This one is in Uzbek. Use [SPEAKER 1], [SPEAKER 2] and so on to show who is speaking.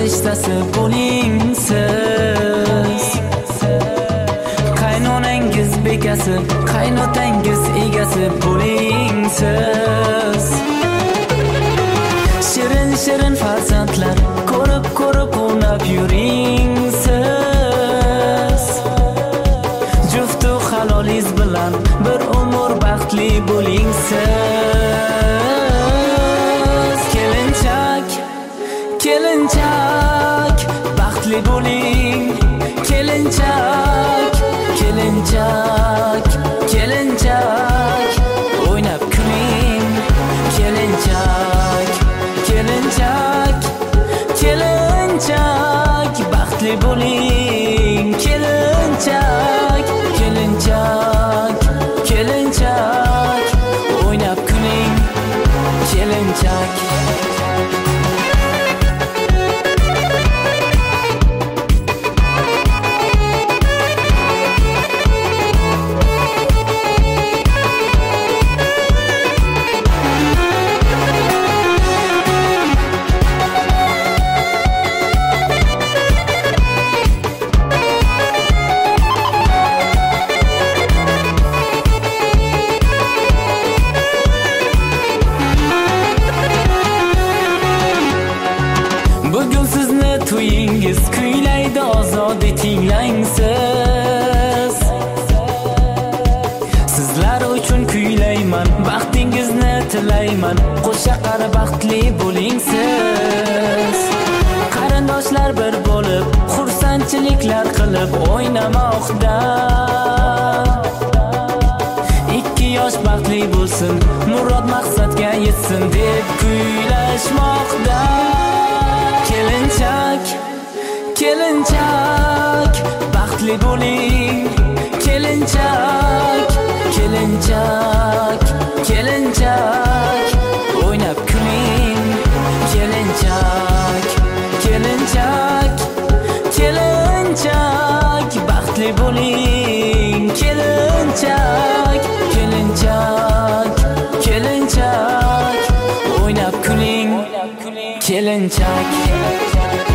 [SPEAKER 1] farishtasi bo'ling siz. Qaynonangiz bekasi, qaynotangiz egasi bo'ling siz. Shirin shirin farzandlar ko'rib ko'rib o'ynab yuring siz. Juftu halolingiz bilan bir umr baxtli bo'ling siz. Kelinchak, kelinchak, baxtli bo'ling. Kelinchak, kelinchak, kelinchak, o'ynab kuling. Kelinchak, kelinchak, kelinchak, baxtli bo'ling. Kelinchak, kelinchak, kelinchak, o'ynab kuling. Kelinchak. Bugun sizni to'yingiz kuylaydi, ozod tinglang siz. Sizlar uchun kuylayman, baxtingizni tilayman. Qo'sha qari baxtli bo'ling siz. Qarindoshlar bir bo'lib, xursandchiliklar qilib o'ynamoqda. 2 yosh baxtli bo'lsin, murod maqsadga yetsin deb kuylashmoqda. Kelinchak, kelinchak, baxtli bo'ling. Kelinchak, kelinchak, kelinchak, o'ynab kuling. Kelinchak, kelinchak, kelinchak, baxtli bo'ling. Kelinchak, kelinchak, kelinchak, o'ynab kuling. Kelinchak.